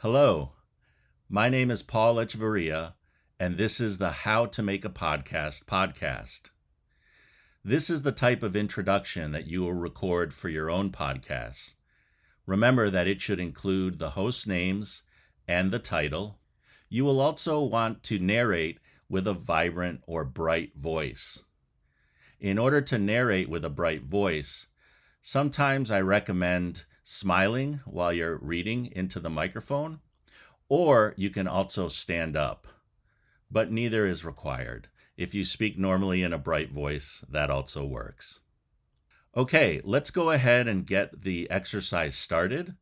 Hello, my name is Paul Echevarria, and this is the How to Make a podcast. This is the type of introduction that you will record for your own podcast. Remember that it should include the host names and the title. You will also want to narrate with a vibrant or bright voice. In order to narrate with a bright voice, sometimes I recommend smiling while you're reading into the microphone, or you can also stand up, but neither is required. If you speak normally in a bright voice, that also works. Okay, let's go ahead and get the exercise started.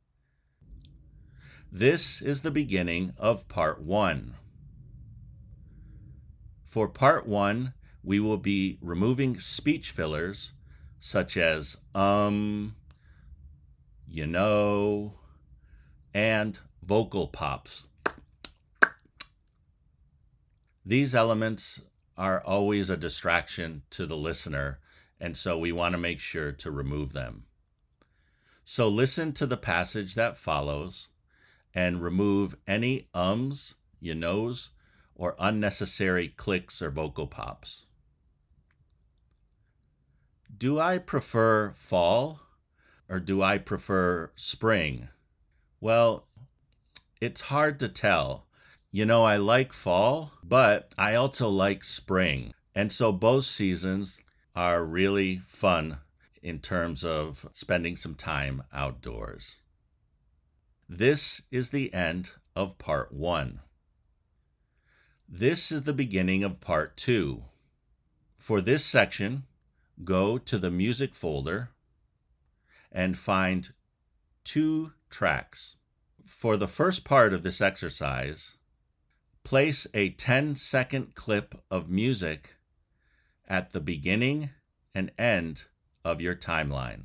This is the beginning of part 1. For part 1, we will be removing speech fillers such as you know, and vocal pops. These elements are always a distraction to the listener, and so we want to make sure to remove them. So listen to the passage that follows and remove any you knows, or unnecessary clicks or vocal pops. Do I prefer fall? Or do I prefer spring? Well, it's hard to tell. I like fall, but I also like spring. And so both seasons are really fun in terms of spending some time outdoors. This is the end of part 1. This is the beginning of part 2. For this section, go to the music folder and find 2 tracks. For the first part of this exercise, place a 10-second clip of music at the beginning and end of your timeline.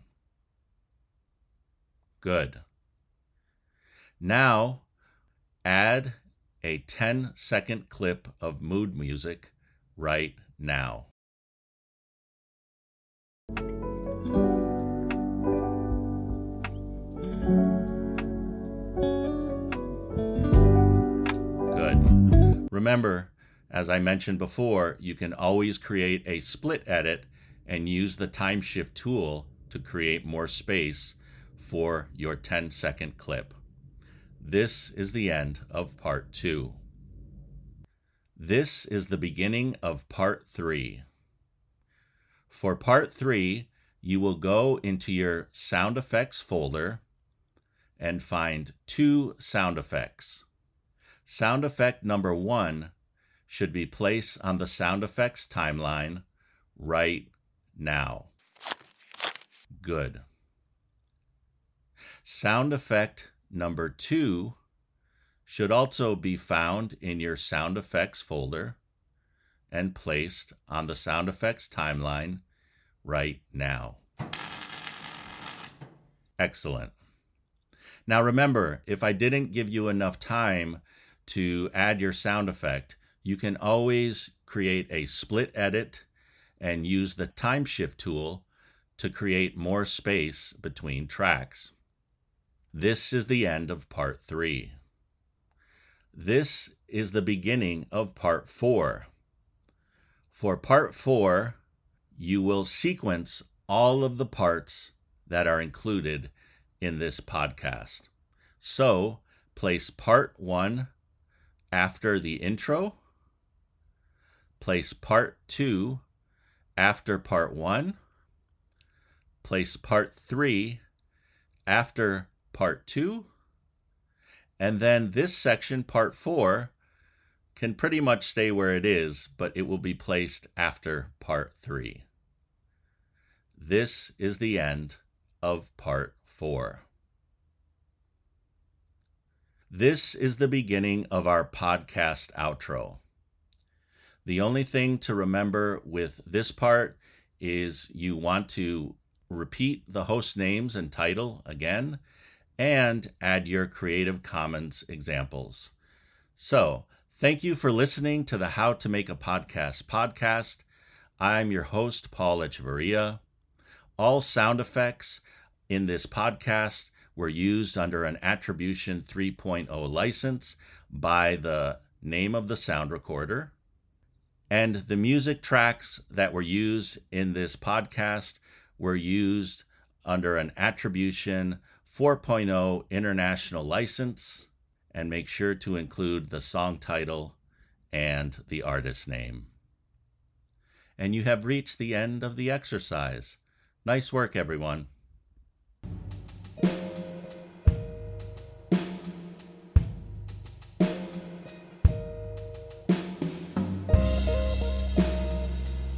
Good. Now, add a 10-second clip of mood music right now. Remember, as I mentioned before, you can always create a split edit and use the time shift tool to create more space for your 10-second clip. This is the end of part 2. This is the beginning of part 3. For part 3, you will go into your sound effects folder and find 2 sound effects. Sound effect number 1 should be placed on the sound effects timeline right now. Good. Sound effect number 2 should also be found in your sound effects folder and placed on the sound effects timeline right now. Excellent. Now remember, if I didn't give you enough time to add your sound effect, you can always create a split edit and use the time shift tool to create more space between tracks. This is the end of part 3. This is the beginning of part 4. For part 4, you will sequence all of the parts that are included in this podcast. So, place part 1 after the intro, place part 2 after part 1, place part 3 after part 2, and then this section, part 4, can pretty much stay where it is, but it will be placed after part 3. This is the end of part 4. This is the beginning of our podcast outro. The only thing to remember with this part is you want to repeat the host names and title again and add your Creative Commons examples. So, thank you for listening to the How to Make a podcast. I'm your host, Paul Echevarria. All sound effects in this podcast were used under an Attribution 3.0 license by the name of the sound recorder. And the music tracks that were used in this podcast were used under an Attribution 4.0 international license. And make sure to include the song title and the artist name. And you have reached the end of the exercise. Nice work, everyone.